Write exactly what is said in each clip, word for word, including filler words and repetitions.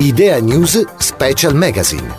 Idea News Special Magazine.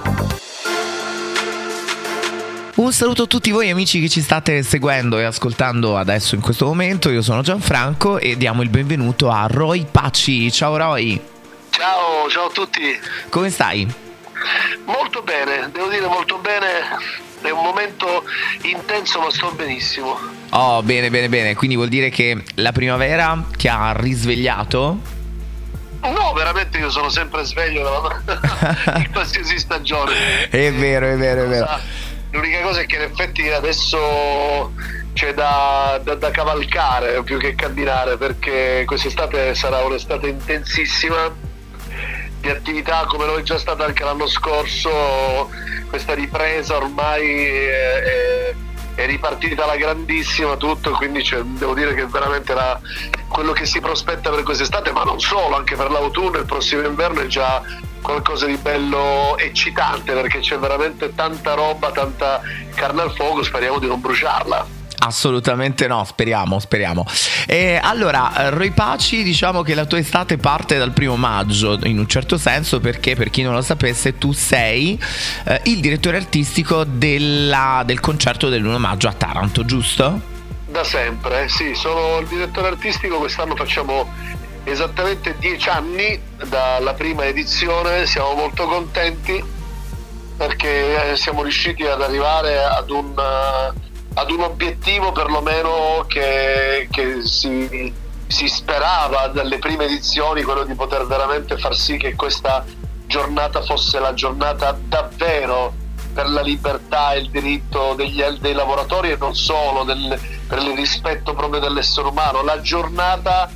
Un saluto a tutti voi amici che ci state seguendo e ascoltando adesso in questo momento. Io sono Gianfranco e diamo il benvenuto a Roy Paci. Ciao Roy. Ciao, ciao a tutti. Come stai? Molto bene, devo dire molto bene. È un momento intenso ma sto benissimo. Oh, bene bene bene. Quindi vuol dire che la primavera ti ha risvegliato? No, veramente io sono sempre sveglio in qualsiasi stagione. È vero, è vero, è vero. L'unica cosa è che in effetti adesso c'è da, da, da cavalcare più che camminare, perché quest'estate sarà un'estate intensissima di attività, come lo è già stata anche l'anno scorso. Questa ripresa ormai è, è, è ripartita alla grandissima tutto, quindi cioè, devo dire che veramente la, quello che si prospetta per quest'estate, ma non solo, anche per l'autunno e il prossimo inverno, è già qualcosa di bello eccitante, perché c'è veramente tanta roba, tanta carne al fuoco. Speriamo di non bruciarla. Assolutamente no, speriamo, speriamo. E allora, Roy Paci, diciamo che la tua estate parte dal primo maggio, in un certo senso, perché per chi non lo sapesse tu sei eh, il direttore artistico della, del concerto dell'primo maggio a Taranto, giusto? Da sempre, sì, sono il direttore artistico. Quest'anno facciamo esattamente dieci anni dalla prima edizione. Siamo molto contenti perché siamo riusciti ad arrivare ad un... ad un obiettivo perlomeno che, che si, si sperava dalle prime edizioni, quello di poter veramente far sì che questa giornata fosse la giornata davvero per la libertà e il diritto degli, dei lavoratori, e non solo, del, per il rispetto proprio dell'essere umano, la giornata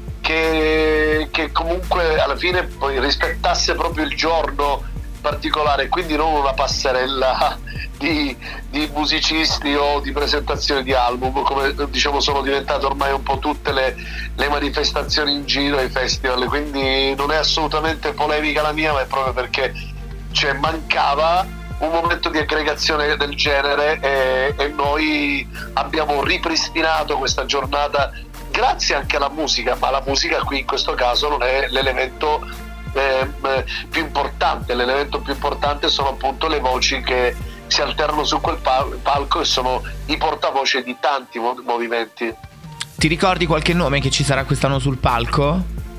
che, che comunque alla fine poi rispettasse proprio il giorno particolare, quindi non una passerella di, di musicisti o di presentazione di album, come diciamo sono diventate ormai un po' tutte le, le manifestazioni in giro ai festival. Quindi non è assolutamente polemica la mia, ma è proprio perché cioè, mancava un momento di aggregazione del genere, e, e noi abbiamo ripristinato questa giornata grazie anche alla musica, ma la musica qui in questo caso non è l'elemento Eh, più importante. L'elemento più importante sono appunto le voci che si alternano su quel pal- palco e sono i portavoce di tanti mov- movimenti. Ti ricordi qualche nome che ci sarà quest'anno sul palco?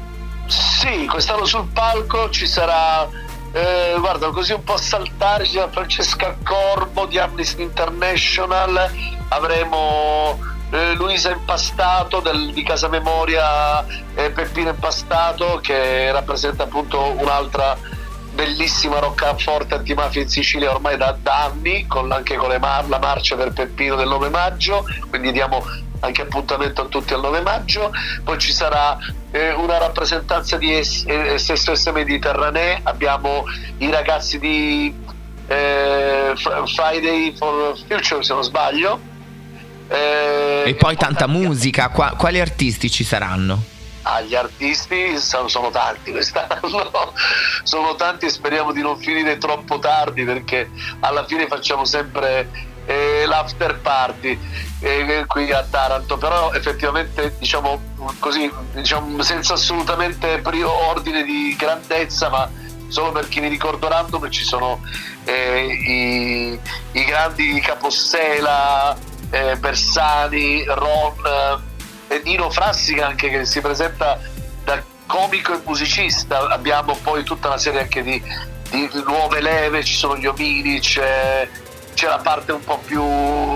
Sì, quest'anno sul palco ci sarà eh, guarda, così un po' a saltare, ci sarà Francesca Corbo di Amnesty International, avremo Eh, Luisa Impastato del, di Casa Memoria, eh, Peppino Impastato, che rappresenta appunto un'altra bellissima roccaforte antimafia in Sicilia ormai da, da anni, con, anche con le mar- la marcia per Peppino del nove maggio, quindi diamo anche appuntamento a tutti al nove maggio. Poi ci sarà eh, una rappresentanza di S S S Mediterranee, abbiamo i ragazzi di eh, Friday for Future, se non sbaglio. Eh, e poi tanta musica. Qua, quali artisti ci saranno? Ah, gli artisti sono, sono tanti quest'anno, sono tanti, e speriamo di non finire troppo tardi, perché alla fine facciamo sempre eh, l'after party eh, qui a Taranto. Però effettivamente diciamo così, diciamo, senza assolutamente primo ordine di grandezza, ma solo per chi mi ricordo random, ci sono eh, i, i grandi Capossela, Eh, Bersani, Ron, eh, Nino Frassica anche, che si presenta da comico e musicista. Abbiamo poi tutta una serie anche di, di nuove leve, ci sono gli Omini, c'è, c'è la parte un po' più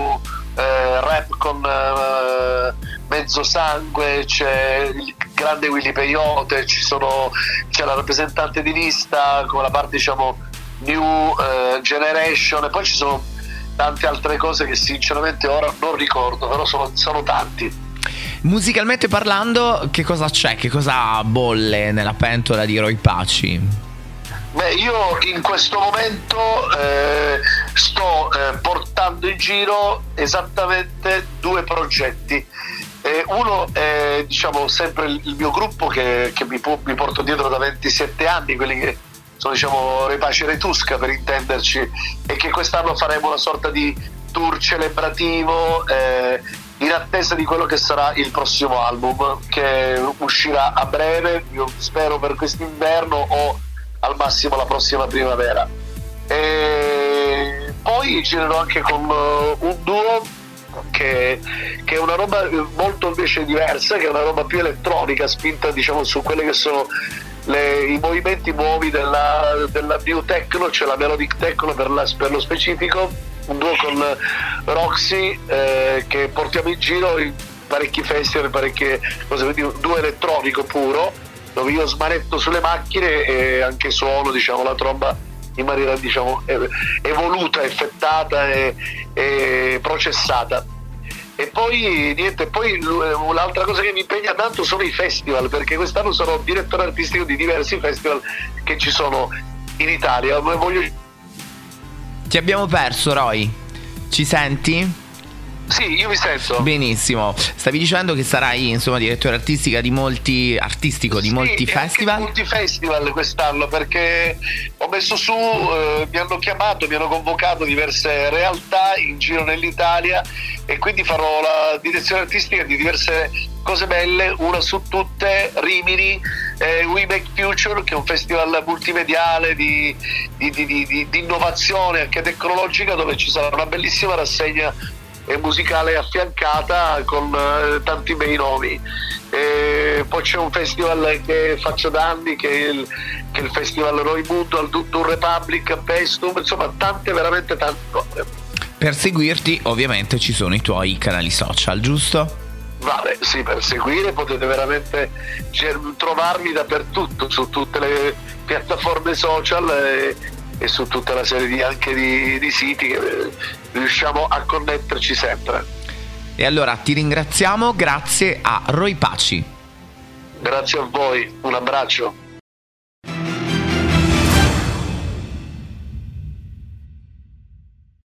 eh, rap con eh, Mezzo Sangue, c'è il grande Willy Peyote, ci sono, c'è la rappresentante di lista con la parte diciamo New eh, Generation, e poi ci sono tante altre cose che sinceramente ora non ricordo, però sono, sono tanti. Musicalmente parlando, che cosa c'è? Che cosa bolle nella pentola di Roy Paci? Beh, io in questo momento eh, sto eh, portando in giro esattamente due progetti. Eh, uno è diciamo sempre il, il mio gruppo che, che mi, mi porto dietro da ventisette anni, quelli che sono diciamo Roy Paci Retusca per intenderci, e che quest'anno faremo una sorta di tour celebrativo eh, in attesa di quello che sarà il prossimo album, che uscirà a breve, io spero per quest'inverno o al massimo la prossima primavera. E poi girerò anche con uh, un duo che, che è una roba molto invece diversa, che è una roba più elettronica, spinta diciamo su quelle che sono le, i movimenti nuovi della, della new techno, cioè la melodic techno per, la, per lo specifico, un duo con Roxy eh, che portiamo in giro in parecchi festival, parecchie cose, quindi un duo elettronico puro, dove io smanetto sulle macchine e anche suono diciamo la tromba in maniera diciamo evoluta, effettata e, e processata. E poi niente, poi l'altra cosa che mi impegna tanto sono i festival, perché quest'anno sono direttore artistico di diversi festival che ci sono in Italia. Voglio... Ti abbiamo perso, Roy, ci senti? Sì, io mi sento. Benissimo. Stavi dicendo che sarai insomma direttore artistica di molti artistico di sì, molti festival. Anche molti festival quest'anno, perché ho messo su, eh, mi hanno chiamato, mi hanno convocato diverse realtà in giro nell'Italia e quindi farò la direzione artistica di diverse cose belle, una su tutte Rimini, eh, We Make Future, che è un festival multimediale di, di, di, di, di innovazione anche tecnologica, dove ci sarà una bellissima rassegna e musicale affiancata con eh, tanti bei nomi. E poi c'è un festival che faccio da anni che è il, che è il festival Roimundo al Dutton Republic a Pestum, insomma tante, veramente tante cose. Per seguirti ovviamente ci sono i tuoi canali social, giusto? Vabbè, sì, per seguire potete veramente trovarmi dappertutto, su tutte le piattaforme social e, e su tutta la serie di, anche di, di siti che riusciamo a connetterci sempre. E allora ti ringraziamo, grazie a Roy Paci. Grazie a voi, un abbraccio.